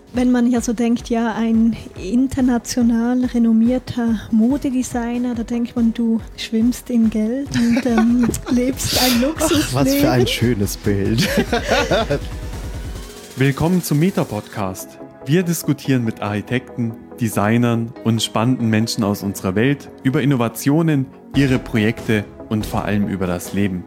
Wenn man ja so denkt, ja, ein international renommierter Modedesigner, da denkt man, du schwimmst in Geld und lebst ein Luxusleben. Ach, was für ein schönes Bild. Willkommen zum Meta-Podcast. Wir diskutieren mit Architekten, Designern und spannenden Menschen aus unserer Welt über Innovationen, ihre Projekte und vor allem über das Leben.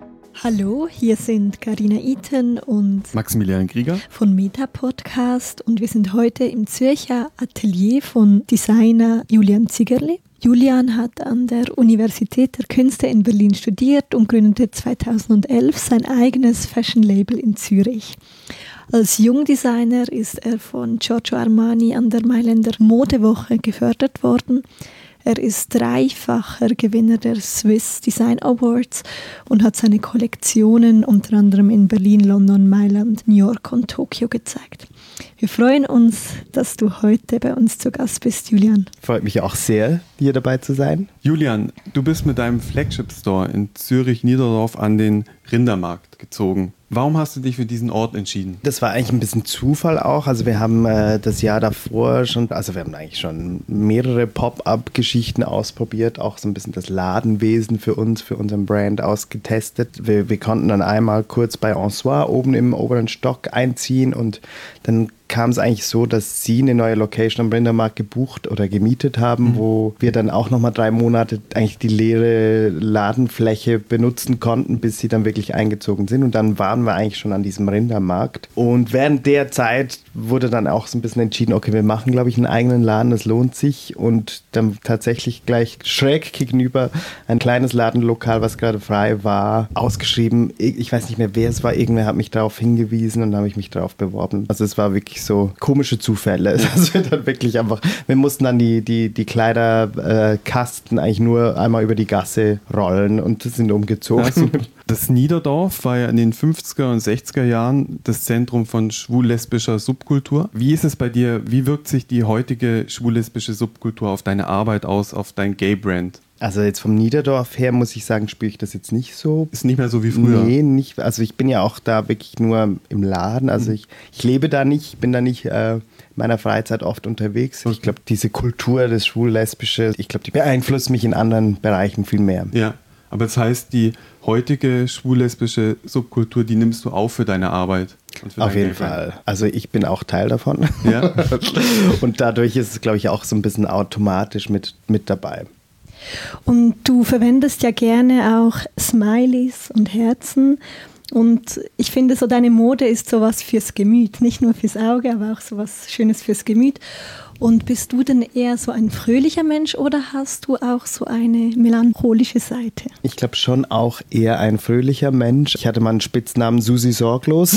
Hallo, hier sind Carina Iten und Maximilian Krieger von Meta-Podcast und wir sind heute im Zürcher Atelier von Designer Julian Zigerli. Julian hat an der Universität der Künste in Berlin studiert und gründete 2011 sein eigenes Fashion-Label in Zürich. Als Jungdesigner ist er von Giorgio Armani an der Mailänder Modewoche gefördert worden. Er ist dreifacher Gewinner der Swiss Design Awards und hat seine Kollektionen unter anderem in Berlin, London, Mailand, New York und Tokio gezeigt. Wir freuen uns, dass du heute bei uns zu Gast bist, Julian. Freut mich auch sehr, hier dabei zu sein. Julian, du bist mit deinem Flagship-Store in Zürich-Niederdorf an den Rindermarkt gezogen. Warum hast du dich für diesen Ort entschieden? Das war eigentlich ein bisschen Zufall auch. Also wir haben das Jahr davor wir haben eigentlich schon mehrere Pop-up-Geschichten ausprobiert, auch so ein bisschen das Ladenwesen für unseren Brand ausgetestet. Wir konnten dann einmal kurz bei Ensoir oben im oberen Stock einziehen und dann kam es eigentlich so, dass sie eine neue Location am Rindermarkt gebucht oder gemietet haben, wo wir dann auch nochmal 3 Monate eigentlich die leere Ladenfläche benutzen konnten, bis sie dann wirklich eingezogen sind. Und dann waren wir eigentlich schon an diesem Rindermarkt. Und während der Zeit wurde dann auch so ein bisschen entschieden, okay, wir machen, glaube ich, einen eigenen Laden, das lohnt sich. Und dann tatsächlich gleich schräg gegenüber ein kleines Ladenlokal, was gerade frei war, ausgeschrieben. Ich weiß nicht mehr, wer es war. Irgendwer hat mich darauf hingewiesen und dann habe ich mich darauf beworben. Also es war wirklich so komische Zufälle. Das wird dann wirklich einfach, wir mussten dann die Kleiderkasten eigentlich nur einmal über die Gasse rollen und sind umgezogen. Also, das Niederdorf war ja in den 50er und 60er Jahren das Zentrum von schwul-lesbischer Subkultur. Wie ist es bei dir? Wie wirkt sich die heutige schwul-lesbische Subkultur auf deine Arbeit aus, auf dein Gay-Brand? Also jetzt vom Niederdorf her, muss ich sagen, spüre ich das jetzt nicht so. Ist nicht mehr so wie früher? Nee, nicht. Also ich bin ja auch da wirklich nur im Laden. Also ich lebe da nicht, bin da nicht in meiner Freizeit oft unterwegs. Ich glaube, diese Kultur, das Schwul-Lesbische, ich glaube, die beeinflusst mich in anderen Bereichen viel mehr. Ja, aber das heißt, die heutige schwul-lesbische Subkultur, die nimmst du auf für deine Arbeit? Auf jeden Fall. Also ich bin auch Teil davon. Ja. Und dadurch ist es, glaube ich, auch so ein bisschen automatisch mit dabei. Und du verwendest ja gerne auch Smileys und Herzen. Und ich finde, so deine Mode ist sowas fürs Gemüt. Nicht nur fürs Auge, aber auch sowas Schönes fürs Gemüt. Und bist du denn eher so ein fröhlicher Mensch oder hast du auch so eine melancholische Seite? Ich glaube schon auch eher ein fröhlicher Mensch. Ich hatte mal einen Spitznamen Susi Sorglos.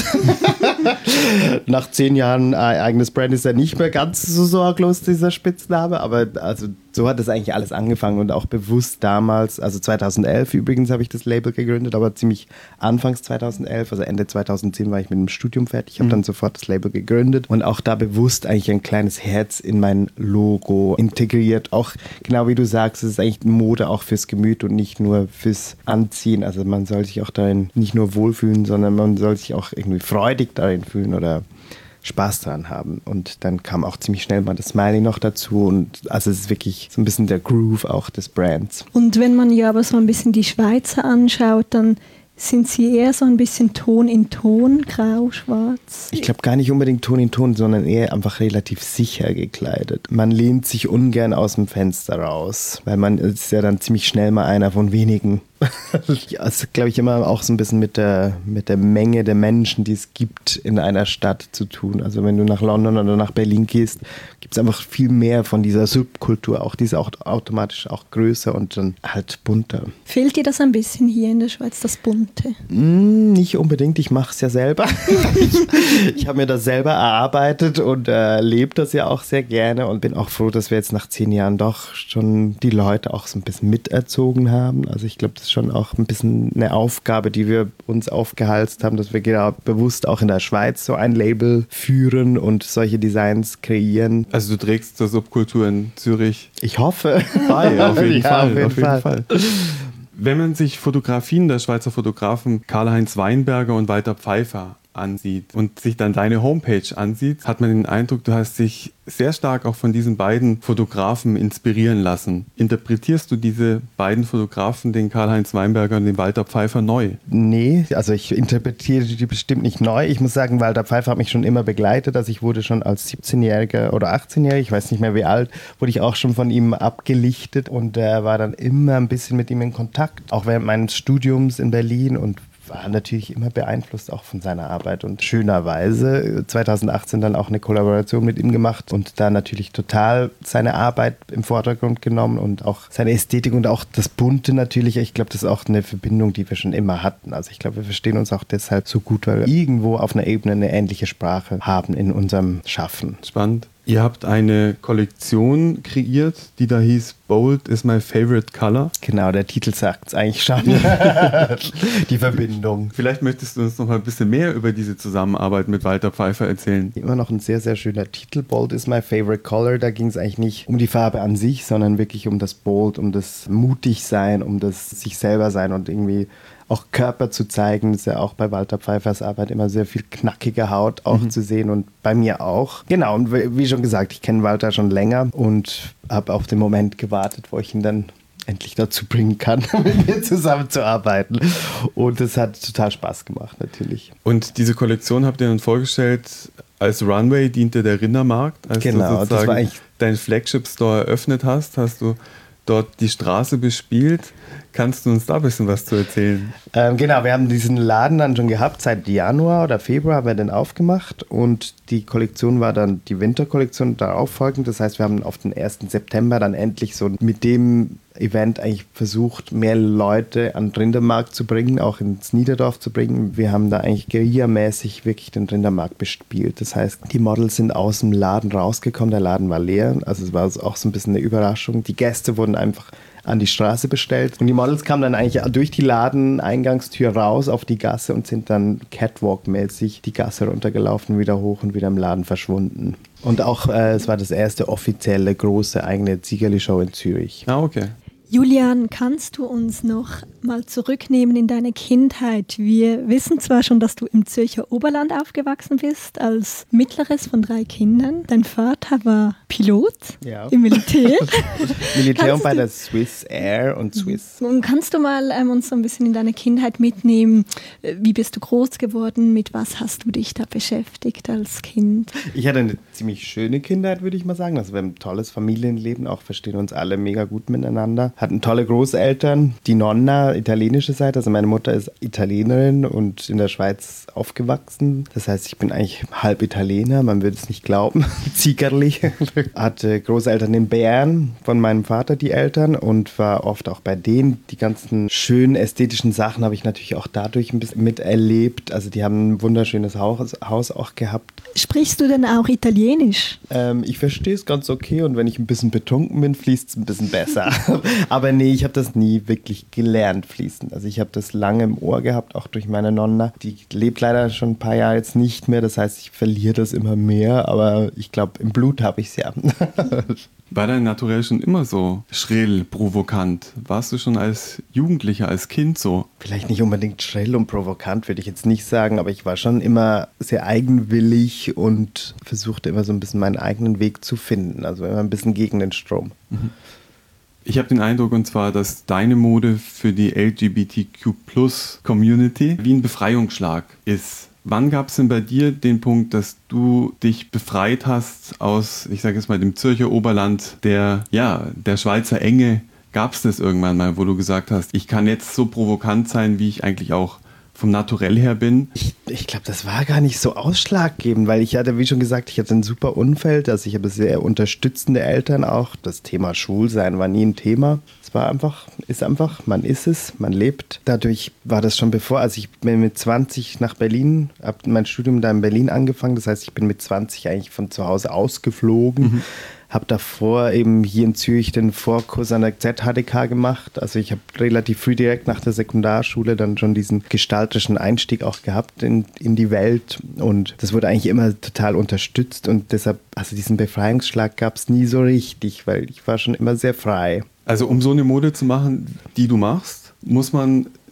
Nach 10 Jahren eigenes Brand ist er nicht mehr ganz so sorglos, dieser Spitzname. Aber also so hat das eigentlich alles angefangen und auch bewusst damals, also 2011 übrigens habe ich das Label gegründet, aber ziemlich anfangs 2011, also Ende 2010 war ich mit dem Studium fertig, habe dann sofort das Label gegründet und auch da bewusst eigentlich ein kleines Herz in mein Logo integriert. Auch genau wie du sagst, es ist eigentlich Mode auch fürs Gemüt und nicht nur fürs Anziehen. Also man soll sich auch darin nicht nur wohlfühlen, sondern man soll sich auch irgendwie freudig darin fühlen oder Spaß daran haben. Und dann kam auch ziemlich schnell mal das Smiley noch dazu. Und also es ist wirklich so ein bisschen der Groove auch des Brands. Und wenn man ja aber so ein bisschen die Schweizer anschaut, dann sind sie eher so ein bisschen Ton in Ton, grau, schwarz? Ich glaube gar nicht unbedingt Ton in Ton, sondern eher einfach relativ sicher gekleidet. Man lehnt sich ungern aus dem Fenster raus, weil man ist ja dann ziemlich schnell mal einer von wenigen. Also glaube ich immer auch so ein bisschen mit der Menge der Menschen, die es gibt in einer Stadt zu tun. Also wenn du nach London oder nach Berlin gehst, gibt es einfach viel mehr von dieser Subkultur. Auch die ist auch automatisch auch größer und dann halt bunter. Fehlt dir das ein bisschen hier in der Schweiz, das Bunte? Nicht unbedingt, ich mache es ja selber. Ich habe mir das selber erarbeitet und lebe das ja auch sehr gerne und bin auch froh, dass wir jetzt nach 10 Jahren doch schon die Leute auch so ein bisschen miterzogen haben. Also ich glaube, das ist schon auch ein bisschen eine Aufgabe, die wir uns aufgehalst haben, dass wir genau bewusst auch in der Schweiz so ein Label führen und solche Designs kreieren. Also du trägst zur Subkultur in Zürich Ich hoffe. bei, auf jeden Ja, Fall. auf jeden Fall. Wenn man sich Fotografien der Schweizer Fotografen Karl-Heinz Weinberger und Walter Pfeiffer ansieht und sich dann deine Homepage ansieht, hat man den Eindruck, du hast dich sehr stark auch von diesen beiden Fotografen inspirieren lassen. Interpretierst du diese beiden Fotografen, den Karl-Heinz Weinberger und den Walter Pfeiffer, neu? Nee, also ich interpretiere die bestimmt nicht neu. Ich muss sagen, Walter Pfeiffer hat mich schon immer begleitet. Also ich wurde schon als 17-Jähriger oder 18-Jähriger, ich weiß nicht mehr wie alt, wurde ich auch schon von ihm abgelichtet und war dann immer ein bisschen mit ihm in Kontakt, auch während meines Studiums in Berlin und war natürlich immer beeinflusst auch von seiner Arbeit und schönerweise 2018 dann auch eine Kollaboration mit ihm gemacht und da natürlich total seine Arbeit im Vordergrund genommen und auch seine Ästhetik und auch das Bunte natürlich. Ich glaube, das ist auch eine Verbindung, die wir schon immer hatten. Also ich glaube, wir verstehen uns auch deshalb so gut, weil wir irgendwo auf einer Ebene eine ähnliche Sprache haben in unserem Schaffen. Spannend. Ihr habt eine Kollektion kreiert, die da hieß Bold is my favorite color. Genau, der Titel sagt es eigentlich schon. Die Verbindung. Vielleicht möchtest du uns noch mal ein bisschen mehr über diese Zusammenarbeit mit Walter Pfeiffer erzählen. Immer noch ein sehr, sehr schöner Titel. Bold is my favorite color. Da ging es eigentlich nicht um die Farbe an sich, sondern wirklich um das Bold, um das Mutigsein, um das sich selber sein und irgendwie auch Körper zu zeigen. Das ist ja auch bei Walter Pfeiffers Arbeit immer sehr viel knackige Haut auch zu sehen und bei mir auch. Genau, und wie schon gesagt, ich kenne Walter schon länger und habe auf den Moment gewartet, wo ich ihn dann endlich dazu bringen kann, mit mir zusammenzuarbeiten. Und das hat total Spaß gemacht, natürlich. Und diese Kollektion habt ihr dann vorgestellt, als Runway diente der Rindermarkt, als genau, du sozusagen das war eigentlich deinen Flagship-Store eröffnet hast du dort die Straße bespielt. Kannst du uns da ein bisschen was zu erzählen? Genau, wir haben diesen Laden dann schon gehabt, seit Januar oder Februar haben wir den aufgemacht und die Kollektion war dann die Winterkollektion darauf folgend. Das heißt, wir haben auf den 1. September dann endlich so mit dem Event eigentlich versucht, mehr Leute an den Rindermarkt zu bringen, auch ins Niederdorf zu bringen. Wir haben da eigentlich guerillamäßig wirklich den Rindermarkt bespielt. Das heißt, die Models sind aus dem Laden rausgekommen, der Laden war leer, also es war auch so ein bisschen eine Überraschung. Die Gäste wurden einfach an die Straße bestellt und die Models kamen dann eigentlich durch die Ladeneingangstür raus auf die Gasse und sind dann Catwalk-mäßig die Gasse runtergelaufen, wieder hoch und wieder im Laden verschwunden. Und auch, es war das erste offizielle große eigene Zigerli-Show in Zürich. Ah, okay. Julian, kannst du uns noch mal zurücknehmen in deine Kindheit? Wir wissen zwar schon, dass du im Zürcher Oberland aufgewachsen bist, als mittleres von 3 Kindern. Dein Vater war Pilot im Militär. Militär und bei der Swiss Air und Swiss. Und kannst du mal uns so ein bisschen in deine Kindheit mitnehmen? Wie bist du groß geworden? Mit was hast du dich da beschäftigt als Kind? Ich hatte eine ziemlich schöne Kindheit, würde ich mal sagen. Also wir haben ein tolles Familienleben, auch verstehen uns alle mega gut miteinander. Hatten tolle Großeltern, die Nonna, italienische Seite. Also meine Mutter ist Italienerin und in der Schweiz aufgewachsen. Das heißt, ich bin eigentlich halb Italiener, man würde es nicht glauben. Zigerli. Hatte Großeltern in Bern von meinem Vater, die Eltern, und war oft auch bei denen. Die ganzen schönen ästhetischen Sachen habe ich natürlich auch dadurch ein bisschen miterlebt. Also die haben ein wunderschönes Haus auch gehabt. Sprichst du denn auch Italienisch? Ich verstehe es ganz okay und wenn ich ein bisschen betrunken bin, fließt es ein bisschen besser. Aber nee, ich habe das nie wirklich gelernt fließen. Also ich habe das lange im Ohr gehabt, auch durch meine Nonna. Die lebt leider schon ein paar Jahre jetzt nicht mehr, das heißt, ich verliere das immer mehr, aber ich glaube, im Blut habe ich es ja. War dein Naturell schon immer so schrill, provokant? Warst du schon als Jugendlicher, als Kind so? Vielleicht nicht unbedingt schrill und provokant, würde ich jetzt nicht sagen, aber ich war schon immer sehr eigenwillig und versuchte immer so ein bisschen meinen eigenen Weg zu finden, also immer ein bisschen gegen den Strom. Mhm. Ich habe den Eindruck, und zwar, dass deine Mode für die LGBTQ+-Community wie ein Befreiungsschlag ist. Wann gab es denn bei dir den Punkt, dass du dich befreit hast aus, ich sage jetzt mal, dem Zürcher Oberland, der Schweizer Enge? Gab es das irgendwann mal, wo du gesagt hast, ich kann jetzt so provokant sein, wie ich eigentlich auch vom Naturell her bin? Ich glaube, das war gar nicht so ausschlaggebend, weil ich hatte, wie schon gesagt, ich hatte ein super Umfeld, also ich habe sehr unterstützende Eltern auch. Das Thema Schwulsein war nie ein Thema. Es war einfach, man ist es, man lebt. Dadurch war das schon bevor, also ich bin mit 20 nach Berlin, habe mein Studium da in Berlin angefangen, das heißt, ich bin mit 20 eigentlich von zu Hause ausgeflogen. Mhm. Habe davor eben hier in Zürich den Vorkurs an der ZHDK gemacht. Also ich habe relativ früh direkt nach der Sekundarschule dann schon diesen gestalterischen Einstieg auch gehabt in die Welt. Und das wurde eigentlich immer total unterstützt. Und deshalb, also diesen Befreiungsschlag gab es nie so richtig, weil ich war schon immer sehr frei. Also um so eine Mode zu machen, die du machst, muss man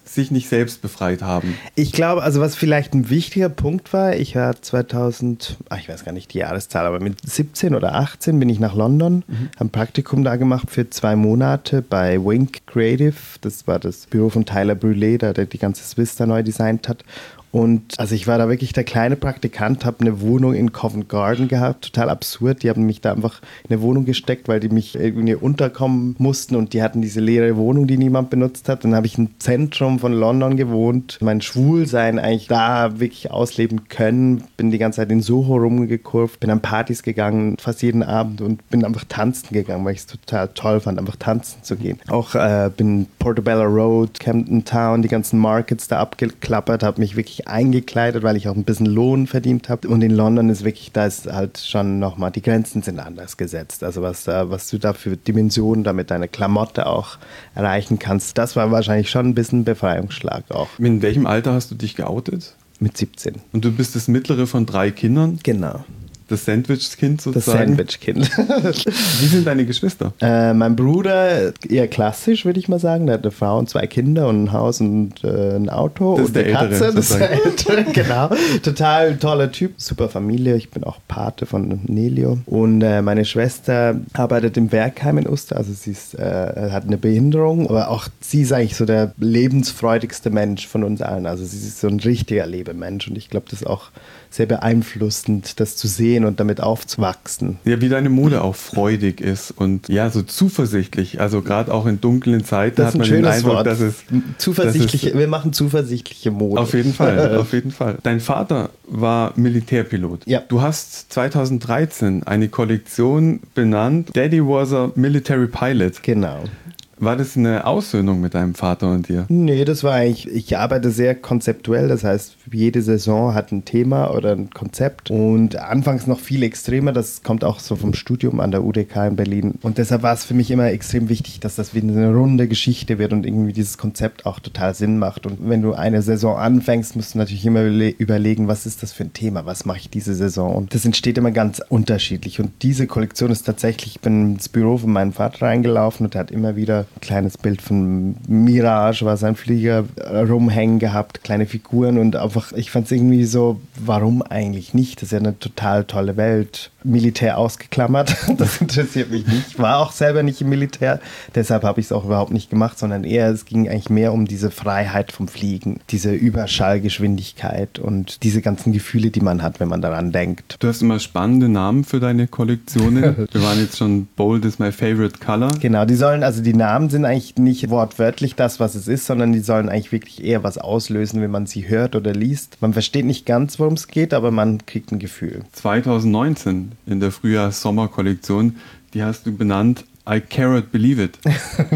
sich nicht selbst befreit haben? Ich glaube, also was vielleicht ein wichtiger Punkt war, ich war 2000, ich weiß gar nicht die Jahreszahl, aber mit 17 oder 18 bin ich nach London, habe ein Praktikum da gemacht für 2 Monate bei Wink Creative. Das war das Büro von Tyler Brûlé, der die ganze Swiss da neu designt hat. Und also ich war da wirklich der kleine Praktikant, habe eine Wohnung in Covent Garden gehabt, total absurd. Die haben mich da einfach in eine Wohnung gesteckt, weil die mich irgendwie unterkommen mussten und die hatten diese leere Wohnung, die niemand benutzt hat. Dann habe ich im Zentrum von London gewohnt, mein Schwulsein eigentlich da wirklich ausleben können. Bin die ganze Zeit in Soho rumgekurvt, bin an Partys gegangen, fast jeden Abend und bin einfach tanzen gegangen, weil ich es total toll fand, einfach tanzen zu gehen. Auch bin Portobello Road, Camden Town, die ganzen Markets da abgeklappert, habe mich wirklich eingekleidet, weil ich auch ein bisschen Lohn verdient habe. Und in London ist wirklich, da ist halt schon nochmal, die Grenzen sind anders gesetzt. Also was du da für Dimensionen da mit deiner Klamotte auch erreichen kannst, das war wahrscheinlich schon ein bisschen ein Befreiungsschlag auch. In welchem Alter hast du dich geoutet? Mit 17. Und du bist das mittlere von 3 Kindern? Genau. Das Sandwich-Kind sozusagen? Das Sandwich-Kind. Wie sind deine Geschwister? Mein Bruder, eher klassisch, würde ich mal sagen. Der hat eine Frau und 2 Kinder und ein Haus und ein Auto das und eine Ältere, Katze. Das ist der Ältere, genau. Total toller Typ. Super Familie. Ich bin auch Pate von Nelio. Und meine Schwester arbeitet im Werkheim in Uster. Also sie hat eine Behinderung. Aber auch sie ist eigentlich so der lebensfreudigste Mensch von uns allen. Also sie ist so ein richtiger Lebemensch. Und ich glaube, das ist auch sehr beeinflussend, das zu sehen und damit aufzuwachsen. Ja, wie deine Mode auch freudig ist und ja, so zuversichtlich. Also gerade auch in dunklen Zeiten hat man den Eindruck, dass es... Wir machen zuversichtliche Mode. Auf jeden Fall, auf jeden Fall. Dein Vater war Militärpilot. Ja. Du hast 2013 eine Kollektion benannt, Daddy was a Military Pilot. Genau. War das eine Aussöhnung mit deinem Vater und dir? Nee, das war eigentlich, ich arbeite sehr konzeptuell, das heißt, jede Saison hat ein Thema oder ein Konzept und anfangs noch viel extremer, das kommt auch so vom Studium an der UDK in Berlin und deshalb war es für mich immer extrem wichtig, dass das wie eine runde Geschichte wird und irgendwie dieses Konzept auch total Sinn macht und wenn du eine Saison anfängst, musst du natürlich immer überlegen, was ist das für ein Thema, was mache ich diese Saison und das entsteht immer ganz unterschiedlich und diese Kollektion ist tatsächlich, ich bin ins Büro von meinem Vater reingelaufen und er hat immer wieder ein kleines Bild von Mirage, war sein Flieger rumhängen gehabt, kleine Figuren und einfach, ich fand es irgendwie so, warum eigentlich nicht? Das ist ja eine total tolle Welt. Militär ausgeklammert, das interessiert mich nicht. War auch selber nicht im Militär, deshalb habe ich es auch überhaupt nicht gemacht, sondern eher, es ging eigentlich mehr um diese Freiheit vom Fliegen, diese Überschallgeschwindigkeit und diese ganzen Gefühle, die man hat, wenn man daran denkt. Du hast immer spannende Namen für deine Kollektionen. Wir waren jetzt schon Bold is my favorite color. Genau, die Namen sind eigentlich nicht wortwörtlich das, was es ist, sondern die sollen eigentlich wirklich eher was auslösen, wenn man sie hört oder liest. Man versteht nicht ganz, worum es geht, aber man kriegt ein Gefühl. 2019 in der Frühjahrs-Sommer-Kollektion, die hast du benannt I Carrot Believe It.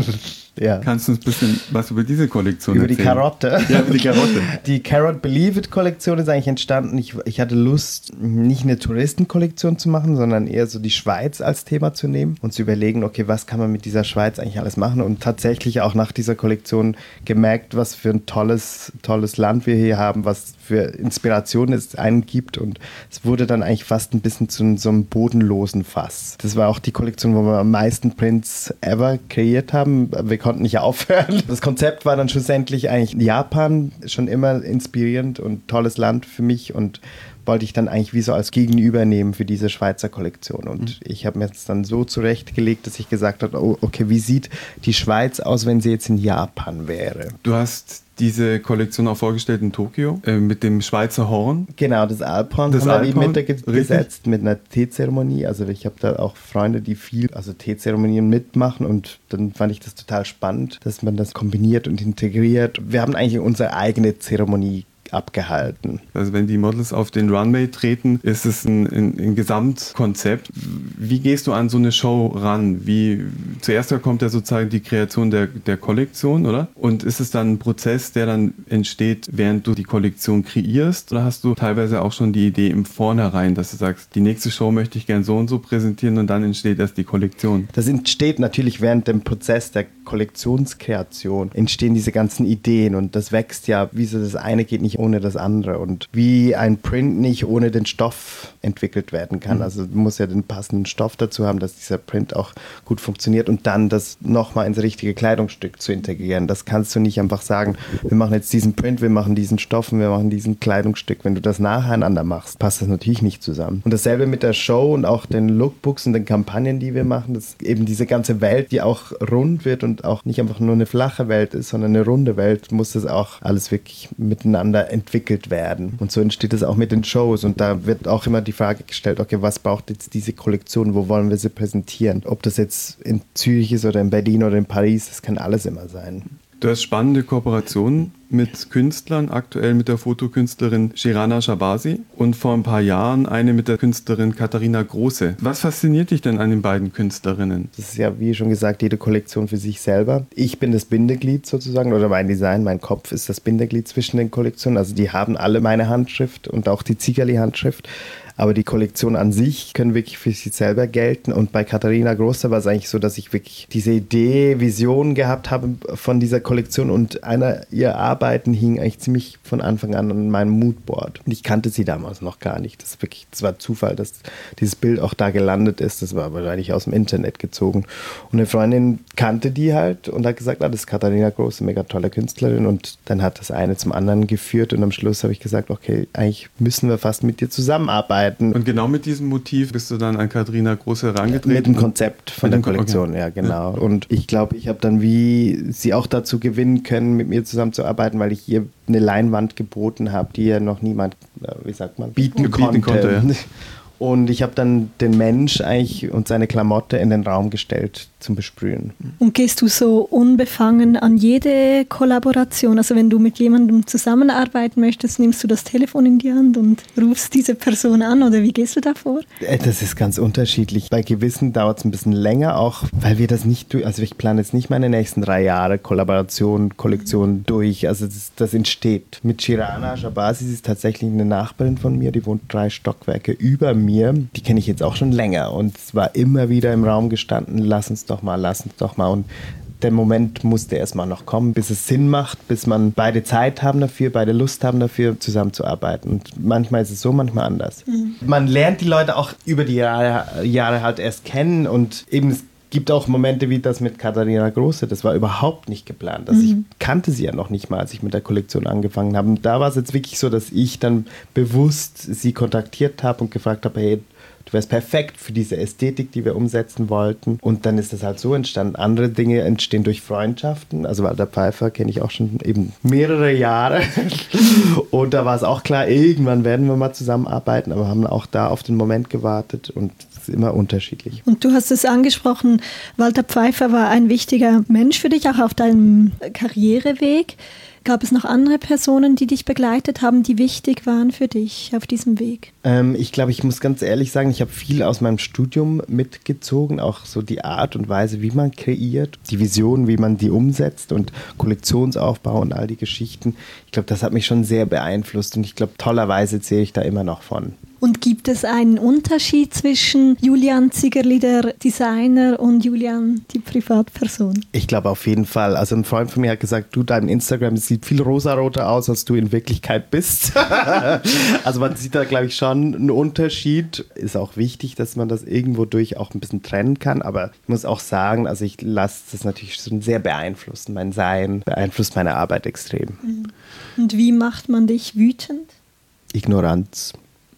Ja. Kannst du uns ein bisschen was über diese Kollektion erzählen? Über die Karotte. Ja, über die Karotte. Die Carrot Believe It Kollektion ist eigentlich entstanden. Ich hatte Lust, nicht eine Touristenkollektion zu machen, sondern eher so die Schweiz als Thema zu nehmen und zu überlegen, okay, was kann man mit dieser Schweiz eigentlich alles machen und tatsächlich auch nach dieser Kollektion gemerkt, was für ein tolles Land wir hier haben, was für Inspiration es einen gibt und es wurde dann eigentlich fast ein bisschen zu so einem bodenlosen Fass. Das war auch die Kollektion, wo wir am meisten Prints ever kreiert haben. Wir konnten nicht aufhören. Das Konzept war dann schlussendlich eigentlich Japan, schon immer inspirierend und tolles Land für mich und wollte ich dann eigentlich wie so als Gegenüber nehmen für diese Schweizer Kollektion. Und ich habe mir jetzt dann so zurechtgelegt, dass ich gesagt habe, oh, okay, wie sieht die Schweiz aus, wenn sie jetzt in Japan wäre? Du hast diese Kollektion auch vorgestellt in Tokio mit dem Schweizer Horn. Genau, das Alphorn haben wir eben gesetzt mit einer Teezeremonie. Also ich habe da auch Freunde, die viel Teezeremonien mitmachen und dann fand ich das total spannend, dass man das kombiniert und integriert. Wir haben eigentlich unsere eigene Zeremonie abgehalten. Also wenn die Models auf den Runway treten, ist es ein Gesamtkonzept. Wie gehst du an so eine Show ran? Zuerst kommt ja sozusagen die Kreation der Kollektion, oder? Und ist es dann ein Prozess, der dann entsteht, während du die Kollektion kreierst? Oder hast du teilweise auch schon die Idee im Vornherein, dass du sagst, die nächste Show möchte ich gern so und so präsentieren und dann entsteht erst die Kollektion? Das entsteht natürlich während dem Prozess der Kollektionskreation, entstehen diese ganzen Ideen und das wächst ja, wie so das eine geht nicht nicht ohne das andere und wie ein Print nicht ohne den Stoff entwickelt werden kann. Also du musst ja den passenden Stoff dazu haben, dass dieser Print auch gut funktioniert und dann das nochmal ins richtige Kleidungsstück zu integrieren. Das kannst du nicht einfach sagen, wir machen jetzt diesen Print, wir machen diesen Stoff und wir machen diesen Kleidungsstück. Wenn du das nacheinander machst, passt das natürlich nicht zusammen. Und dasselbe mit der Show und auch den Lookbooks und den Kampagnen, die wir machen, dass eben diese ganze Welt, die auch rund wird und auch nicht einfach nur eine flache Welt ist, sondern eine runde Welt, muss das auch alles wirklich miteinander entwickelt werden. Und so entsteht es auch mit den Shows und da wird auch immer die Frage gestellt, okay, was braucht jetzt diese Kollektion, wo wollen wir sie präsentieren? Ob das jetzt in Zürich ist oder in Berlin oder in Paris, das kann alles immer sein. Du hast spannende Kooperationen mit Künstlern, aktuell mit der Fotokünstlerin Shirana Shabasi und vor ein paar Jahren eine mit der Künstlerin Katharina Große. Was fasziniert dich denn an den beiden Künstlerinnen? Das ist ja, wie schon gesagt, jede Kollektion für sich selber. Ich bin das Bindeglied sozusagen oder mein Design, mein Kopf ist das Bindeglied zwischen den Kollektionen. Also die haben alle meine Handschrift und auch die Zigerli-Handschrift. Aber die Kollektion an sich können wirklich für sich selber gelten. Und bei Katharina Große war es eigentlich so, dass ich wirklich diese Idee, Vision gehabt habe von dieser Kollektion. Und einer ihrer Arbeiten hing eigentlich ziemlich von Anfang an meinem Moodboard. Und ich kannte sie damals noch gar nicht. Das war Zufall, dass dieses Bild auch da gelandet ist. Das war wahrscheinlich aus dem Internet gezogen. Und eine Freundin kannte die halt und hat gesagt, das ist Katharina Große, mega tolle Künstlerin. Und dann hat das eine zum anderen geführt. Und am Schluss habe ich gesagt, okay, eigentlich müssen wir fast mit dir zusammenarbeiten. Und genau mit diesem Motiv bist du dann an Katharina Große herangetreten? Mit dem Konzept von der Kollektion, okay. Ja, genau. Ja. Und ich glaube, ich habe dann wie sie auch dazu gewinnen können, mit mir zusammenzuarbeiten, weil ich ihr eine Leinwand geboten habe, die ja noch niemand, wie sagt man, bieten konnte. Ja. Und ich habe dann den Mensch eigentlich und seine Klamotte in den Raum gestellt zum Besprühen. Und gehst du so unbefangen an jede Kollaboration? Also wenn du mit jemandem zusammenarbeiten möchtest, nimmst du das Telefon in die Hand und rufst diese Person an oder wie gehst du da vor? Das ist ganz unterschiedlich. Bei gewissen dauert es ein bisschen länger, auch weil wir das nicht also ich plane jetzt nicht meine nächsten 3 Jahre Kollektion durch. Also das entsteht. Mit Shirana Shabasi, sie ist tatsächlich eine Nachbarin von mir, die wohnt 3 Stockwerke über mir. Die kenne ich jetzt auch schon länger und es war immer wieder im Raum gestanden, lass uns doch mal. Und der Moment musste erstmal noch kommen, bis es Sinn macht, bis man beide Zeit haben dafür, beide Lust haben dafür, zusammenzuarbeiten. Und manchmal ist es so, manchmal anders. Man lernt die Leute auch über die Jahre halt erst kennen und eben es gibt auch Momente wie das mit Katharina Große, das war überhaupt nicht geplant. Ich kannte sie ja noch nicht mal, als ich mit der Kollektion angefangen habe. Und da war es jetzt wirklich so, dass ich dann bewusst sie kontaktiert habe und gefragt habe, hey, du wärst perfekt für diese Ästhetik, die wir umsetzen wollten. Und dann ist das halt so entstanden. Andere Dinge entstehen durch Freundschaften. Also Walter Pfeiffer kenne ich auch schon eben mehrere Jahre. Und da war es auch klar, irgendwann werden wir mal zusammenarbeiten. Aber haben auch da auf den Moment gewartet und es ist immer unterschiedlich. Und du hast es angesprochen, Walter Pfeiffer war ein wichtiger Mensch für dich, auch auf deinem Karriereweg. Gab es noch andere Personen, die dich begleitet haben, die wichtig waren für dich auf diesem Weg? Ich glaube, ich muss ganz ehrlich sagen, ich habe viel aus meinem Studium mitgezogen, auch so die Art und Weise, wie man kreiert, die Vision, wie man die umsetzt und Kollektionsaufbau und all die Geschichten. Ich glaube, das hat mich schon sehr beeinflusst und ich glaube, tollerweise zähle ich da immer noch von. Und gibt es einen Unterschied zwischen Julian Zigerli, der Designer, und Julian, die Privatperson? Ich glaube auf jeden Fall. Also ein Freund von mir hat gesagt, dein Instagram sieht viel rosaroter aus, als du in Wirklichkeit bist. Also man sieht da, glaube ich, schon einen Unterschied. Ist auch wichtig, dass man das irgendwo durch auch ein bisschen trennen kann. Aber ich muss auch sagen, also ich lasse das natürlich schon sehr beeinflussen. Mein Sein beeinflusst meine Arbeit extrem. Und wie macht man dich wütend? Ignoranz.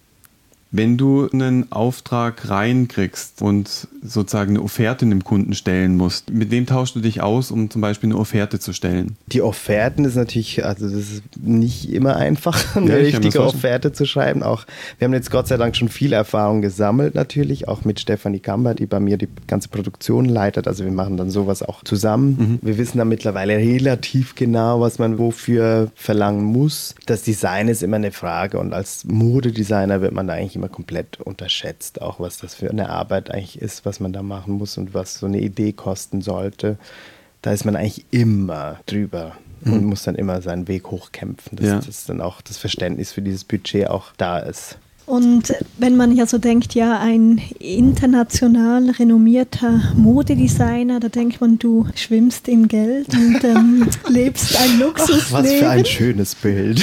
Wenn du einen Auftrag reinkriegst und sozusagen eine Offerte dem Kunden stellen musst, mit wem tauschst du dich aus, um zum Beispiel eine Offerte zu stellen? Die Offerten ist natürlich, also das ist nicht immer einfach, eine richtige Offerte zu schreiben. Auch, wir haben jetzt Gott sei Dank schon viel Erfahrung gesammelt natürlich, auch mit Stefanie Kamber, die bei mir die ganze Produktion leitet. Also wir machen dann sowas auch zusammen. Wir wissen dann mittlerweile relativ genau, was man wofür verlangen muss. Das Design ist immer eine Frage und als Modedesigner wird man da eigentlich immer komplett unterschätzt, auch was das für eine Arbeit eigentlich ist, was man da machen muss und was so eine Idee kosten sollte. Da ist man eigentlich immer drüber und muss dann immer seinen Weg hochkämpfen, dass dann auch das Verständnis für dieses Budget auch da ist. Und wenn man ja so denkt, ja, ein international renommierter Modedesigner, da denkt man, du schwimmst in Geld und lebst ein Luxusleben. Ach, was für ein schönes Bild.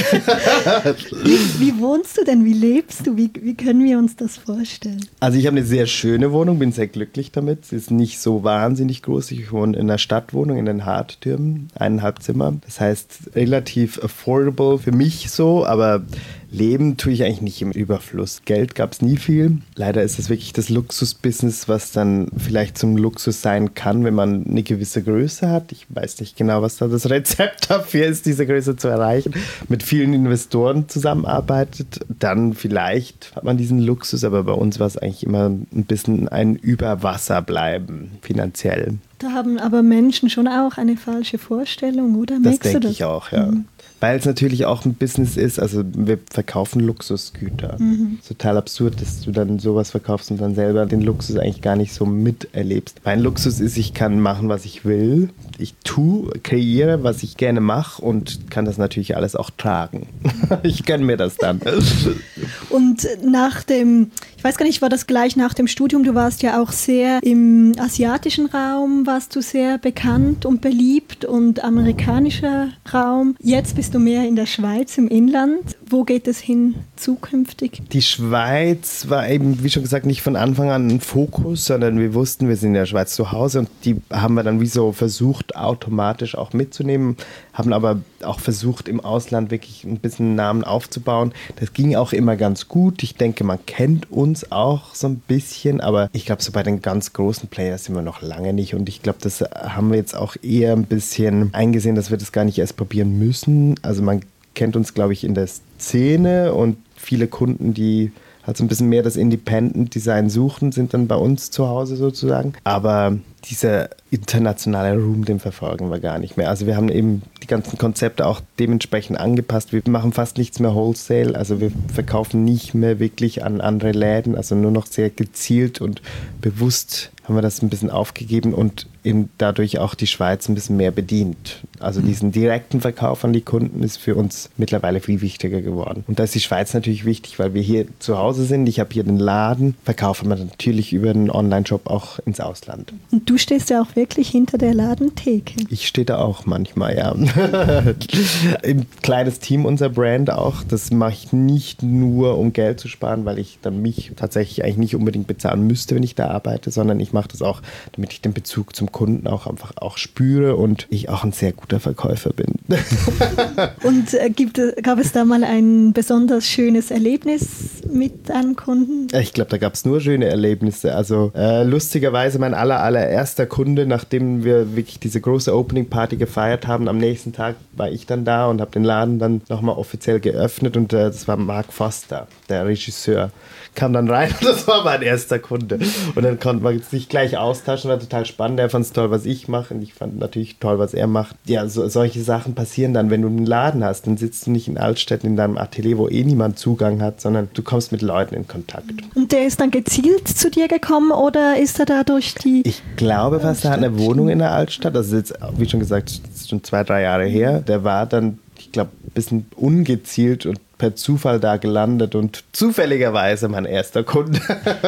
Wie wohnst du denn? Wie lebst du? Wie können wir uns das vorstellen? Also ich habe eine sehr schöne Wohnung, bin sehr glücklich damit. Sie ist nicht so wahnsinnig groß. Ich wohne in einer Stadtwohnung in den Harttürmen, 1,5 Zimmer. Das heißt, relativ affordable für mich so, aber leben tue ich eigentlich nicht im Überfluss. Geld gab es nie viel. Leider ist es wirklich das Luxusbusiness, was dann vielleicht zum Luxus sein kann, wenn man eine gewisse Größe hat. Ich weiß nicht genau, was da das Rezept dafür ist, diese Größe zu erreichen. Mit vielen Investoren zusammenarbeitet, dann vielleicht hat man diesen Luxus, aber bei uns war es eigentlich immer ein bisschen ein Überwasserbleiben finanziell. Da haben aber Menschen schon auch eine falsche Vorstellung, oder? Das denke ich auch, ja. Weil es natürlich auch ein Business ist, also wir verkaufen Luxusgüter. Total absurd, dass du dann sowas verkaufst und dann selber den Luxus eigentlich gar nicht so miterlebst. Mein Luxus ist, ich kann machen, was ich will. Ich kreiere, was ich gerne mache und kann das natürlich alles auch tragen. Ich gönne mir das dann. Und ich weiß gar nicht, war das gleich nach dem Studium, du warst ja auch sehr im asiatischen Raum, warst du sehr bekannt und beliebt und amerikanischer Raum. Jetzt bist du mehr in der Schweiz, im Inland. Wo geht es hin zukünftig? Die Schweiz war eben, wie schon gesagt, nicht von Anfang an ein Fokus, sondern wir wussten, wir sind in der Schweiz zu Hause und die haben wir dann wie so versucht, automatisch auch mitzunehmen, haben aber auch versucht, im Ausland wirklich ein bisschen einen Namen aufzubauen. Das ging auch immer ganz gut. Ich denke, man kennt uns auch so ein bisschen, aber ich glaube, so bei den ganz großen Players sind wir noch lange nicht und ich glaube, das haben wir jetzt auch eher ein bisschen eingesehen, dass wir das gar nicht erst probieren müssen. Also man kennt uns, glaube ich, in der Szene und viele Kunden, die halt so ein bisschen mehr das Independent Design suchen, sind dann bei uns zu Hause sozusagen. Aber dieser internationale Room, den verfolgen wir gar nicht mehr. Also wir haben eben die ganzen Konzepte auch dementsprechend angepasst. Wir machen fast nichts mehr Wholesale, also wir verkaufen nicht mehr wirklich an andere Läden, also nur noch sehr gezielt und bewusst haben wir das ein bisschen aufgegeben und eben dadurch auch die Schweiz ein bisschen mehr bedient. Also diesen direkten Verkauf an die Kunden ist für uns mittlerweile viel wichtiger geworden. Und da ist die Schweiz natürlich wichtig, weil wir hier zu Hause sind. Ich habe hier den Laden, verkaufen wir natürlich über einen Online-Shop auch ins Ausland. Und du stehst ja auch wirklich hinter der Ladentheke. Ich stehe da auch manchmal, ja. Ein kleines Team, unser Brand auch. Das mache ich nicht nur, um Geld zu sparen, weil ich dann mich tatsächlich eigentlich nicht unbedingt bezahlen müsste, wenn ich da arbeite, sondern ich mache das auch, damit ich den Bezug zum Kunden auch einfach auch spüre und ich auch ein sehr guter Verkäufer bin. Und gab es da mal ein besonders schönes Erlebnis mit einem Kunden? Ich glaube, da gab es nur schöne Erlebnisse. Also lustigerweise mein allererster Kunde, nachdem wir wirklich diese große Opening-Party gefeiert haben, am nächsten Tag war ich dann da und habe den Laden dann nochmal offiziell geöffnet und das war Mark Foster, der Regisseur. Kam dann rein und das war mein erster Kunde. Und dann konnte man sich gleich austauschen, war total spannend. Er fand es toll, was ich mache und ich fand natürlich toll, was er macht. Ja, solche Sachen passieren dann, wenn du einen Laden hast. Dann sitzt du nicht in Altstetten in deinem Atelier, wo niemand Zugang hat, sondern du kommst mit Leuten in Kontakt. Und der ist dann gezielt zu dir gekommen oder ist er da durch die... Ich glaube fast, er hat eine Wohnung in der Altstadt. Das ist jetzt, wie schon gesagt, ist schon 2-3 Jahre her. Der war dann, ich glaube, ein bisschen ungezielt und per Zufall da gelandet und zufälligerweise mein erster Kunde.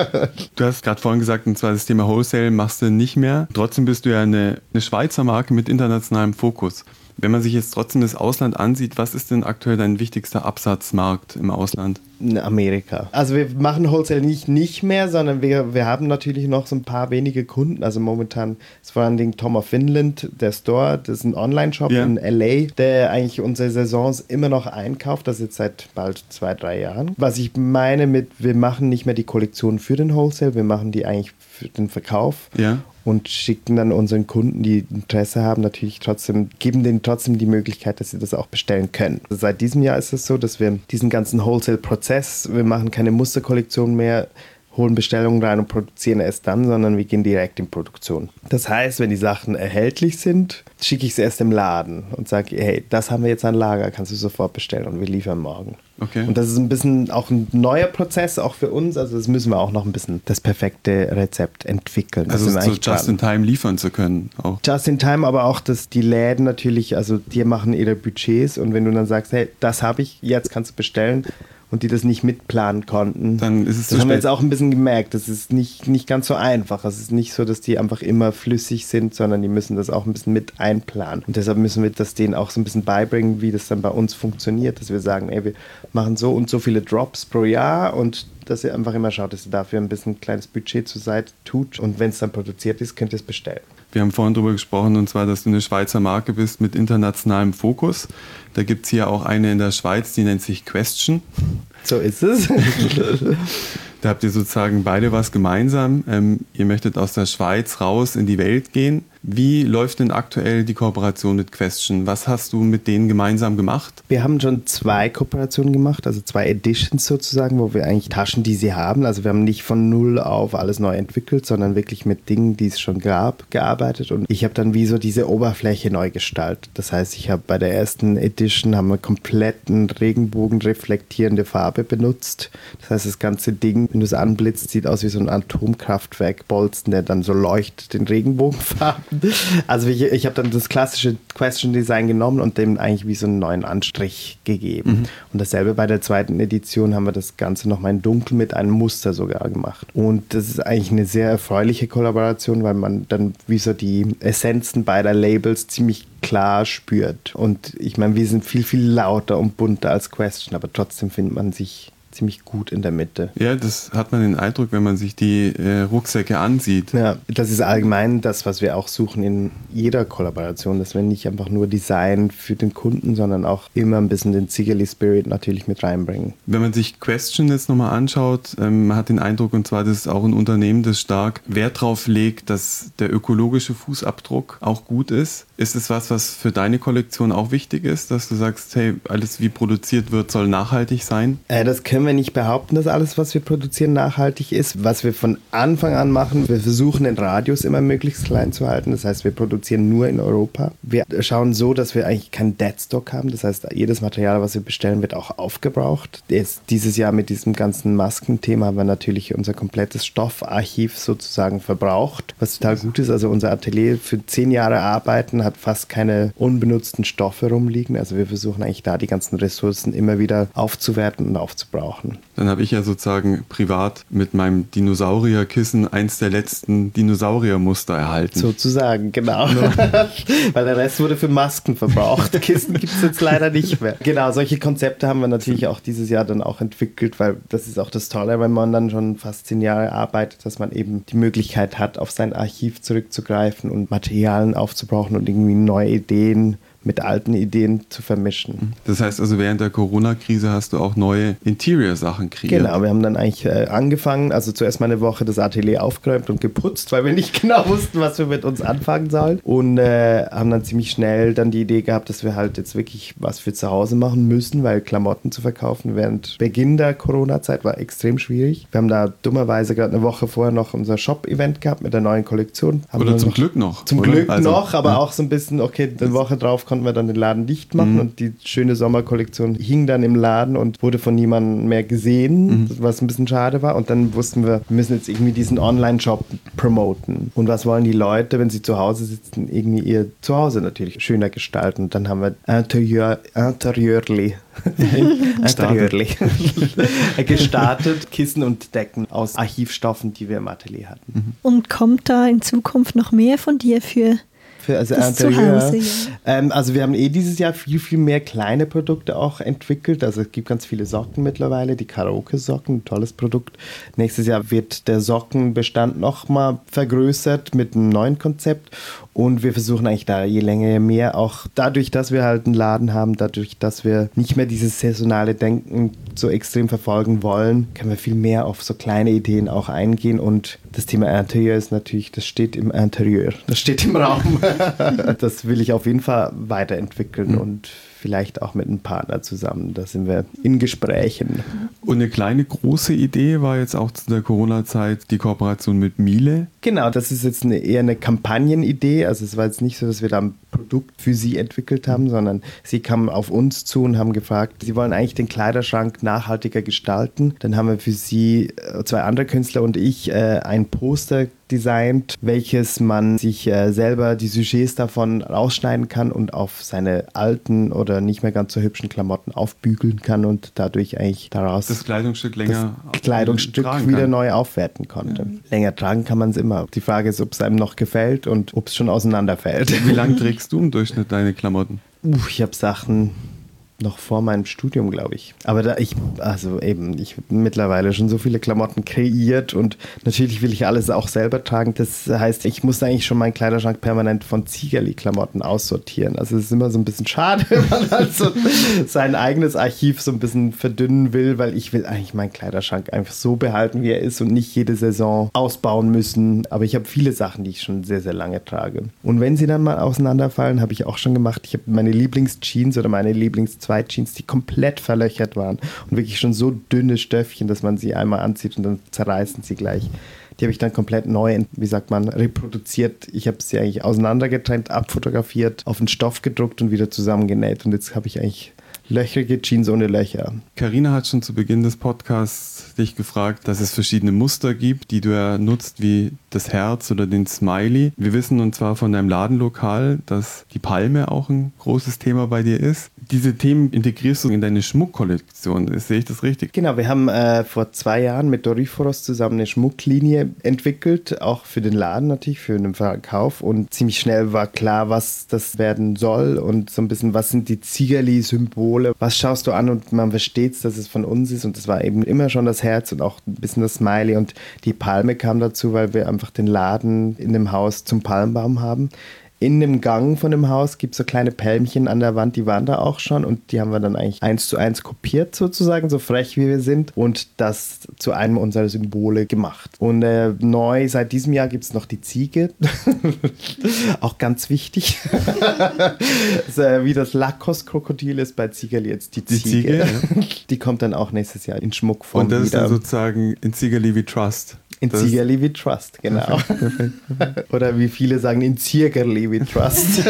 Du hast gerade vorhin gesagt, und zwar das Thema Wholesale machst du nicht mehr. Trotzdem bist du ja eine Schweizer Marke mit internationalem Fokus. Wenn man sich jetzt trotzdem das Ausland ansieht, was ist denn aktuell dein wichtigster Absatzmarkt im Ausland? In Amerika. Also wir machen Wholesale nicht mehr, sondern wir haben natürlich noch so ein paar wenige Kunden. Also momentan ist vor allen Dingen Tom of Finland, der Store, das ist ein Online-Shop in L.A., der eigentlich unsere Saisons immer noch einkauft, das jetzt seit bald 2-3 Jahren. Was ich meine mit, wir machen nicht mehr die Kollektion für den Wholesale, wir machen die eigentlich für den Verkauf. Ja. Und schicken dann unseren Kunden, die Interesse haben, natürlich trotzdem, geben denen trotzdem die Möglichkeit, dass sie das auch bestellen können. Also seit diesem Jahr ist es so, dass wir diesen ganzen Wholesale-Prozess, wir machen keine Musterkollektion mehr, holen Bestellungen rein und produzieren erst dann, sondern wir gehen direkt in Produktion. Das heißt, wenn die Sachen erhältlich sind, schicke ich es erst im Laden und sage, hey, das haben wir jetzt an Lager, kannst du sofort bestellen und wir liefern morgen. Okay. Und das ist ein bisschen auch ein neuer Prozess, auch für uns. Also das müssen wir auch noch ein bisschen das perfekte Rezept entwickeln. Also so just in time liefern zu können auch. Just in time, aber auch, dass die Läden natürlich, also die machen ihre Budgets und wenn du dann sagst, hey, das habe ich, jetzt kannst du bestellen und die das nicht mitplanen konnten. Dann ist es das haben wir jetzt auch ein bisschen gemerkt. Das ist nicht ganz so einfach. Es ist nicht so, dass die einfach immer flüssig sind, sondern die müssen das auch ein bisschen mit einplanen. Und deshalb müssen wir das denen auch so ein bisschen beibringen, wie das dann bei uns funktioniert, dass wir sagen, ey, wir machen so und so viele Drops pro Jahr und dass ihr einfach immer schaut, dass ihr dafür ein bisschen ein kleines Budget zur Seite tut und wenn es dann produziert ist, könnt ihr es bestellen. Wir haben vorhin darüber gesprochen, und zwar, dass du eine Schweizer Marke bist mit internationalem Fokus. Da gibt es hier auch eine in der Schweiz, die nennt sich Question. So ist es. Da habt ihr sozusagen beide was gemeinsam. Ihr möchtet aus der Schweiz raus in die Welt gehen. Wie läuft denn aktuell die Kooperation mit Question? Was hast du mit denen gemeinsam gemacht? Wir haben schon 2 Kooperationen gemacht, also 2 Editions sozusagen, wo wir eigentlich Taschen, die sie haben. Also wir haben nicht von null auf alles neu entwickelt, sondern wirklich mit Dingen, die es schon gab, gearbeitet. Und ich habe dann wie so diese Oberfläche neu gestaltet. Das heißt, ich habe bei der ersten Edition haben wir kompletten Regenbogen reflektierende Farbe benutzt. Das heißt, das ganze Ding, wenn du es anblitzt, sieht aus wie so ein Atomkraftwerk-Bolzen, der dann so leuchtet in Regenbogenfarben. Also ich habe dann das klassische Question Design genommen und dem eigentlich wie so einen neuen Anstrich gegeben. Mhm. Und dasselbe bei der zweiten Edition haben wir das Ganze nochmal in dunkel mit einem Muster sogar gemacht. Und das ist eigentlich eine sehr erfreuliche Kollaboration, weil man dann wie so die Essenzen beider Labels ziemlich klar spürt. Und ich meine, wir sind viel, viel lauter und bunter als Question, aber trotzdem findet man sich ziemlich gut in der Mitte. Ja, das hat man den Eindruck, wenn man sich die Rucksäcke ansieht. Ja, das ist allgemein das, was wir auch suchen in jeder Kollaboration, dass wir nicht einfach nur Design für den Kunden, sondern auch immer ein bisschen den Zigerli-Spirit natürlich mit reinbringen. Wenn man sich Question jetzt nochmal anschaut, man hat den Eindruck, und zwar, das ist auch ein Unternehmen, das stark Wert darauf legt, dass der ökologische Fußabdruck auch gut ist. Ist es was für deine Kollektion auch wichtig ist, dass du sagst, hey, alles wie produziert wird, soll nachhaltig sein? Das können wir nicht behaupten, dass alles, was wir produzieren, nachhaltig ist. Was wir von Anfang an machen, wir versuchen den Radius immer möglichst klein zu halten. Das heißt, wir produzieren nur in Europa. Wir schauen so, dass wir eigentlich keinen Deadstock haben. Das heißt, jedes Material, was wir bestellen, wird auch aufgebraucht. Dieses Jahr mit diesem ganzen Maskenthema haben wir natürlich unser komplettes Stoffarchiv sozusagen verbraucht, was total gut ist. Also unser Atelier für 10 Jahre arbeiten hat fast keine unbenutzten Stoffe rumliegen. Also wir versuchen eigentlich da die ganzen Ressourcen immer wieder aufzuwerten und aufzubrauchen. Dann habe ich ja sozusagen privat mit meinem Dinosaurierkissen eins der letzten Dinosauriermuster erhalten. Sozusagen, genau. Weil der Rest wurde für Masken verbraucht. Kissen gibt es jetzt leider nicht mehr. Genau, solche Konzepte haben wir natürlich auch dieses Jahr dann auch entwickelt, weil das ist auch das Tolle, wenn man dann schon fast 10 Jahre arbeitet, dass man eben die Möglichkeit hat, auf sein Archiv zurückzugreifen und Materialien aufzubrauchen und irgendwie neue Ideen mit alten Ideen zu vermischen. Das heißt also, während der Corona-Krise hast du auch neue Interior-Sachen kreiert? Genau, wir haben dann eigentlich angefangen, also zuerst mal eine Woche das Atelier aufgeräumt und geputzt, weil wir nicht genau wussten, was wir mit uns anfangen sollen und haben dann ziemlich schnell dann die Idee gehabt, dass wir halt jetzt wirklich was für zu Hause machen müssen, weil Klamotten zu verkaufen während Beginn der Corona-Zeit war extrem schwierig. Wir haben da dummerweise gerade eine Woche vorher noch unser Shop-Event gehabt mit der neuen Kollektion. Oder zum Glück noch. Zum Glück noch, aber auch so ein bisschen, okay, eine Woche drauf konnten wir dann den Laden dicht machen und die schöne Sommerkollektion hing dann im Laden und wurde von niemandem mehr gesehen, was ein bisschen schade war. Und dann wussten wir müssen jetzt irgendwie diesen Online-Shop promoten. Und was wollen die Leute, wenn sie zu Hause sitzen, irgendwie ihr Zuhause natürlich schöner gestalten. Und dann haben wir Interieurli gestartet, Kissen und Decken aus Archivstoffen, die wir im Atelier hatten. Und kommt da in Zukunft noch mehr von dir für also das Zuhause? Ja. Also wir haben dieses Jahr viel, viel mehr kleine Produkte auch entwickelt. Also es gibt ganz viele Socken mittlerweile, die Karaoke-Socken, ein tolles Produkt. Nächstes Jahr wird der Sockenbestand nochmal vergrößert mit einem neuen Konzept. Und wir versuchen eigentlich da je länger, je mehr, auch dadurch, dass wir halt einen Laden haben, dadurch, dass wir nicht mehr dieses saisonale Denken so extrem verfolgen wollen, können wir viel mehr auf so kleine Ideen auch eingehen. Und das Thema Interieur ist natürlich, das steht im Interieur, das steht im Raum. Das will ich auf jeden Fall weiterentwickeln und vielleicht auch mit einem Partner zusammen. Da sind wir in Gesprächen. Und eine kleine große Idee war jetzt auch zu der Corona-Zeit die Kooperation mit Miele. Genau, das ist jetzt eher eine Kampagnenidee. Also es war jetzt nicht so, dass wir da ein Produkt für sie entwickelt haben, sondern sie kamen auf uns zu und haben gefragt, sie wollen eigentlich den Kleiderschrank nachhaltiger gestalten. Dann haben wir für sie, 2 andere Künstler und ich, ein Poster designt, welches man sich selber die Sujets davon rausschneiden kann und auf seine alten oder nicht mehr ganz so hübschen Klamotten aufbügeln kann und dadurch eigentlich daraus das Kleidungsstück wieder neu aufwerten konnte. Ja. Länger tragen kann man es immer. Die Frage ist, ob es einem noch gefällt und ob es schon auseinanderfällt. Wie lange trägst du im Durchschnitt deine Klamotten? Ich habe Sachen noch vor meinem Studium, glaube ich. Aber ich habe mittlerweile schon so viele Klamotten kreiert und natürlich will ich alles auch selber tragen. Das heißt, ich muss eigentlich schon meinen Kleiderschrank permanent von Zigerli-Klamotten aussortieren. Also es ist immer so ein bisschen schade, wenn man halt so sein eigenes Archiv so ein bisschen verdünnen will, weil ich will eigentlich meinen Kleiderschrank einfach so behalten, wie er ist und nicht jede Saison ausbauen müssen. Aber ich habe viele Sachen, die ich schon sehr, sehr lange trage. Und wenn sie dann mal auseinanderfallen, habe ich auch schon gemacht. Ich habe meine Lieblingsjeans oder meine Lieblings-2 Jeans, die komplett verlöchert waren und wirklich schon so dünne Stöffchen, dass man sie einmal anzieht und dann zerreißen sie gleich. Die habe ich dann komplett neu, reproduziert. Ich habe sie eigentlich auseinandergetrennt, abfotografiert, auf den Stoff gedruckt und wieder zusammengenäht. Und jetzt habe ich eigentlich löchrige Jeans ohne Löcher. Carina hat schon zu Beginn des Podcasts dich gefragt, dass es verschiedene Muster gibt, die du ja nutzt, wie das Herz oder den Smiley. Wir wissen und zwar von deinem Ladenlokal, dass die Palme auch ein großes Thema bei dir ist. Diese Themen integrierst du in deine Schmuckkollektion. Sehe ich das richtig? Genau, wir haben vor 2 Jahren mit Doryphoros zusammen eine Schmucklinie entwickelt, auch für den Laden natürlich, für den Verkauf. Und ziemlich schnell war klar, was das werden soll und so ein bisschen, was sind die Zigerli-Symbole. Was schaust du an und man versteht, dass es von uns ist und das war eben immer schon das Herz und auch ein bisschen das Smiley und die Palme kam dazu, weil wir einfach den Laden in dem Haus zum Palmbaum haben. In dem Gang von dem Haus gibt es so kleine Pälmchen an der Wand, die waren da auch schon und die haben wir dann eigentlich 1:1 kopiert sozusagen, so frech wie wir sind und das zu einem unserer Symbole gemacht. Und neu seit diesem Jahr gibt es noch die Ziege, auch ganz wichtig. Wie das Lacoste-Krokodil ist bei Zigerli jetzt die Ziege. Ja. Die kommt dann auch nächstes Jahr in Schmuckform wieder. Und das wieder. ist dann sozusagen in Zigerli we trust. In Zigerli we trust, genau. Perfekt. Oder wie viele sagen, in Ziegerli we trust.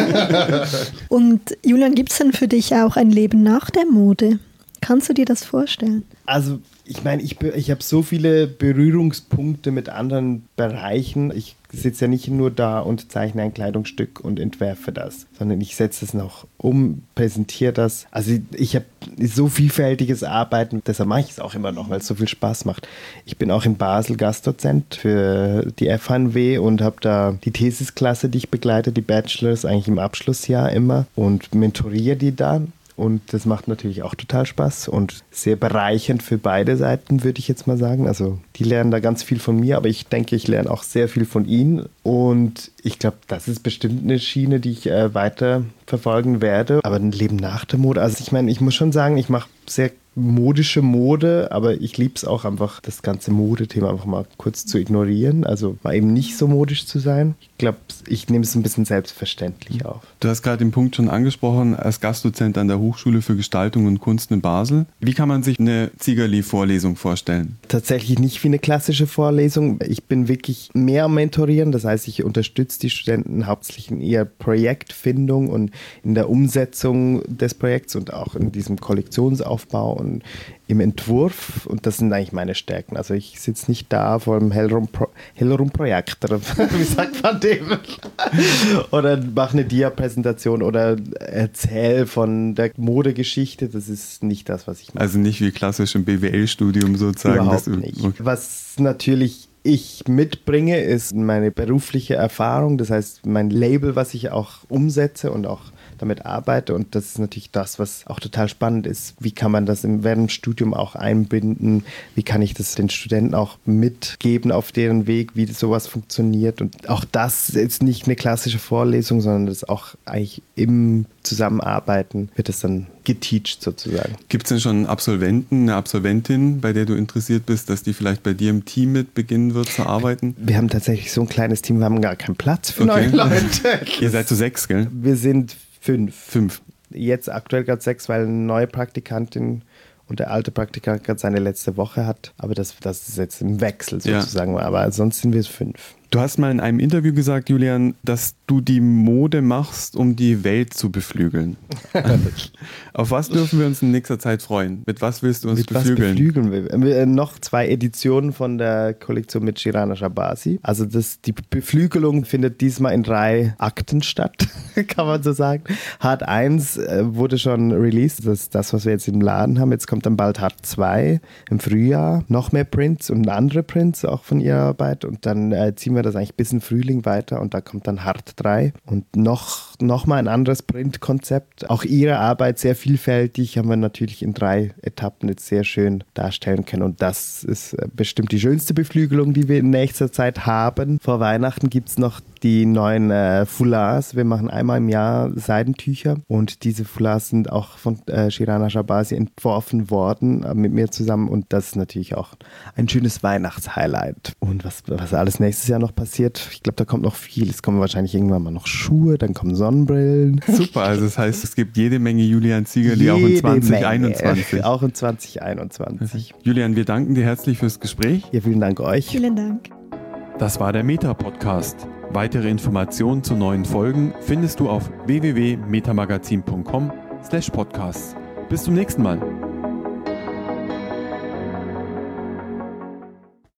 Und Julian, gibt es denn für dich auch ein Leben nach der Mode? Kannst du dir das vorstellen? Also ich meine, ich habe so viele Berührungspunkte mit anderen Bereichen. Ich sitze ja nicht nur da und zeichne ein Kleidungsstück und entwerfe das, sondern ich setze es noch um, präsentiere das. Also ich habe so vielfältiges Arbeiten, deshalb mache ich es auch immer noch, weil es so viel Spaß macht. Ich bin auch in Basel Gastdozent für die FHNW und habe da die Thesisklasse, die ich begleite, die Bachelors, eigentlich im Abschlussjahr immer und mentoriere die da. Und das macht natürlich auch total Spaß und sehr bereichernd für beide Seiten, würde ich jetzt mal sagen. Also die lernen da ganz viel von mir, aber ich denke, ich lerne auch sehr viel von ihnen. Und ich glaube, das ist bestimmt eine Schiene, die ich weiter verfolgen werde. Aber ein Leben nach der Mode, also ich meine, ich muss schon sagen, ich mache sehr modische Mode, aber ich liebe es auch einfach, das ganze Modethema einfach mal kurz zu ignorieren, also mal eben nicht so modisch zu sein. Ich glaube, ich nehme es ein bisschen selbstverständlich auf. Du hast gerade den Punkt schon angesprochen, als Gastdozent an der Hochschule für Gestaltung und Kunst in Basel. Wie kann man sich eine Zigerli-Vorlesung vorstellen? Tatsächlich nicht wie eine klassische Vorlesung. Ich bin wirklich mehr am Mentorieren, das heißt, ich unterstütze die Studenten hauptsächlich in ihrer Projektfindung und in der Umsetzung des Projekts und auch in diesem Kollektionsaufbau und im Entwurf und das sind eigentlich meine Stärken. Also ich sitze nicht da vor einem Hellrum-Projektor, wie sagt man dem? Oder mache eine Dia-Präsentation oder erzähle von der Modegeschichte. Das ist nicht das, was ich mache. Also nicht wie klassisch im BWL-Studium sozusagen. Überhaupt nicht. Okay. Was natürlich ich mitbringe, ist meine berufliche Erfahrung. Das heißt, mein Label, was ich auch umsetze und auch damit arbeite und das ist natürlich das, was auch total spannend ist. Wie kann man das während dem Studium auch einbinden? Wie kann ich das den Studenten auch mitgeben auf deren Weg, wie sowas funktioniert? Und auch das ist nicht eine klassische Vorlesung, sondern das ist auch eigentlich im Zusammenarbeiten wird es dann geteacht sozusagen. Gibt es denn schon einen Absolventen, eine Absolventin, bei der du interessiert bist, dass die vielleicht bei dir im Team mit beginnen wird zu arbeiten? Wir haben tatsächlich so ein kleines Team, wir haben gar keinen Platz für neue Leute. Ihr seid zu 6, gell? Wir sind 5. Jetzt aktuell gerade 6, weil eine neue Praktikantin und der alte Praktikant gerade seine letzte Woche hat. Aber das ist jetzt im Wechsel sozusagen. Ja. Aber sonst sind wir 5. Du hast mal in einem Interview gesagt, Julian, dass du die Mode machst, um die Welt zu beflügeln. Auf was dürfen wir uns in nächster Zeit freuen? Mit was willst du uns beflügeln? Noch 2 Editionen von der Kollektion mit Shirana Shabasi. Also die Beflügelung findet diesmal in 3 Akten statt, kann man so sagen. Hard 1 wurde schon released, das ist das, was wir jetzt im Laden haben. Jetzt kommt dann bald Hard 2 im Frühjahr. Noch mehr Prints und andere Prints auch von ihrer Arbeit. Und dann ziehen wir das eigentlich bis in Frühling weiter und da kommt dann Hard 3 und noch mal ein anderes Printkonzept. Auch ihre Arbeit sehr vielfältig, haben wir natürlich in 3 Etappen jetzt sehr schön darstellen können und das ist bestimmt die schönste Beflügelung, die wir in nächster Zeit haben. Vor Weihnachten gibt es noch die neuen Foulards. Wir machen einmal im Jahr Seidentücher und diese Foulards sind auch von Shirana Shabasi entworfen worden mit mir zusammen und das ist natürlich auch ein schönes Weihnachtshighlight. Und was alles nächstes Jahr noch passiert, ich glaube, da kommt noch viel. Es kommen wahrscheinlich irgendwann mal noch Schuhe, dann kommen Sonnenbrillen. Super, also das heißt, es gibt jede Menge Julian Ziegerli auch in 2021. Auch in 2021. Julian, wir danken dir herzlich fürs Gespräch. Ja, vielen Dank euch. Vielen Dank. Das war der Meta-Podcast. Weitere Informationen zu neuen Folgen findest du auf www.metamagazin.com/podcasts. Bis zum nächsten Mal.